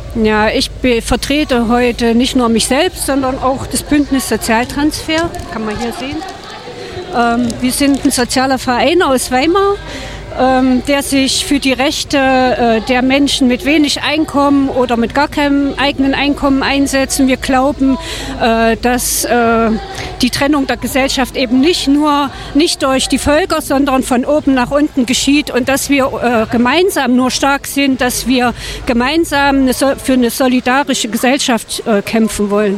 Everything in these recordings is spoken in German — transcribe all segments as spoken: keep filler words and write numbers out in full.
Ja, ich be- vertrete heute nicht nur mich selbst, sondern auch das Bündnis Sozialtransfer, kann man hier sehen. Ähm, wir sind ein sozialer Verein aus Weimar, ähm, der sich für die Rechte äh, der Menschen mit wenig Einkommen oder mit gar keinem eigenen Einkommen einsetzen. Wir glauben, äh, dass äh, die Trennung der Gesellschaft eben nicht nur nicht durch die Völker, sondern von oben nach unten geschieht und dass wir äh, gemeinsam nur stark sind, dass wir gemeinsam eine so- für eine solidarische Gesellschaft äh, kämpfen wollen.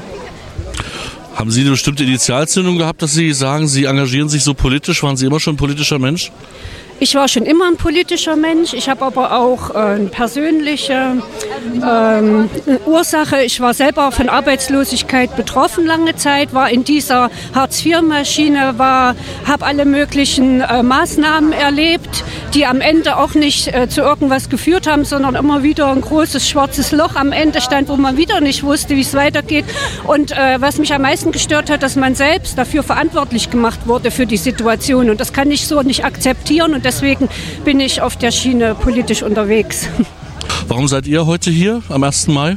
Haben Sie eine bestimmte Initialzündung gehabt, dass Sie sagen, Sie engagieren sich so politisch? Waren Sie immer schon ein politischer Mensch? Ich war schon immer ein politischer Mensch. Ich habe aber auch äh, eine persönliche ähm, Ursache. Ich war selber von Arbeitslosigkeit betroffen lange Zeit, war in dieser Hartz vier Maschine, war, habe alle möglichen äh, Maßnahmen erlebt, die am Ende auch nicht äh, zu irgendwas geführt haben, sondern immer wieder ein großes schwarzes Loch am Ende stand, wo man wieder nicht wusste, wie es weitergeht. Und äh, was mich am meisten gestört hat, dass man selbst dafür verantwortlich gemacht wurde für die Situation. Und das kann ich so nicht akzeptieren. Und deswegen bin ich auf der Schiene politisch unterwegs. Warum seid ihr heute hier am ersten Mai?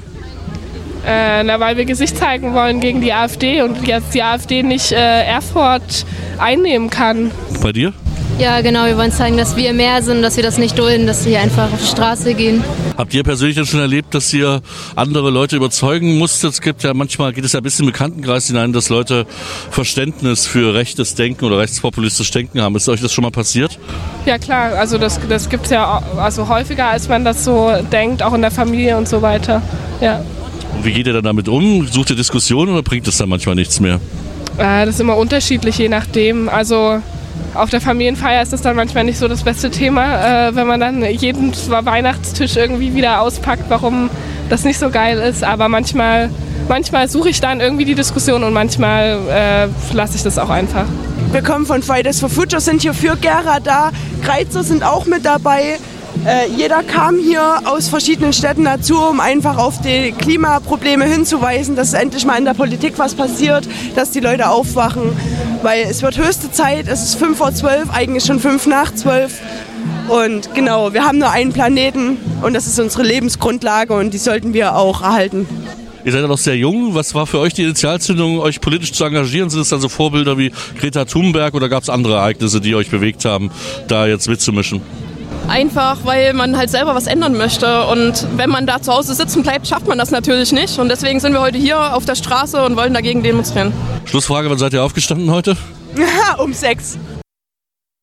Äh, na, weil wir Gesicht zeigen wollen gegen die AfD und jetzt die AfD nicht äh, Erfurt einnehmen kann. Bei dir? Ja, genau, wir wollen zeigen, dass wir mehr sind, dass wir das nicht dulden, dass wir einfach auf die Straße gehen. Habt ihr persönlich denn schon erlebt, dass ihr andere Leute überzeugen musstet? Es gibt ja manchmal, geht es ja ein bisschen im Bekanntenkreis hinein, dass Leute Verständnis für rechtes Denken oder rechtspopulistisches Denken haben. Ist euch das schon mal passiert? Ja klar, also das, das gibt es ja also häufiger, als man das so denkt, auch in der Familie und so weiter. Ja. Und wie geht ihr dann damit um? Sucht ihr Diskussionen oder bringt es dann manchmal nichts mehr? Äh, das ist immer unterschiedlich, je nachdem. Also auf der Familienfeier ist das dann manchmal nicht so das beste Thema, äh, wenn man dann jeden Weihnachtstisch irgendwie wieder auspackt, warum das nicht so geil ist. Aber manchmal, manchmal suche ich dann irgendwie die Diskussion und manchmal äh, lasse ich das auch einfach. Wir kommen von Fridays for Future, sind hier für Gera da. Greizer sind auch mit dabei. Äh, jeder kam hier aus verschiedenen Städten dazu, um einfach auf die Klimaprobleme hinzuweisen, dass endlich mal in der Politik was passiert, dass die Leute aufwachen. Weil es wird höchste Zeit, es ist fünf vor zwölf, eigentlich schon fünf nach zwölf. Und genau, wir haben nur einen Planeten und das ist unsere Lebensgrundlage und die sollten wir auch erhalten. Ihr seid ja noch sehr jung. Was war für euch die Initialzündung, euch politisch zu engagieren? Sind es also Vorbilder wie Greta Thunberg oder gab es andere Ereignisse, die euch bewegt haben, da jetzt mitzumischen? Einfach, weil man halt selber was ändern möchte und wenn man da zu Hause sitzen bleibt, schafft man das natürlich nicht und deswegen sind wir heute hier auf der Straße und wollen dagegen demonstrieren. Schlussfrage, wann seid ihr aufgestanden heute? um sechs.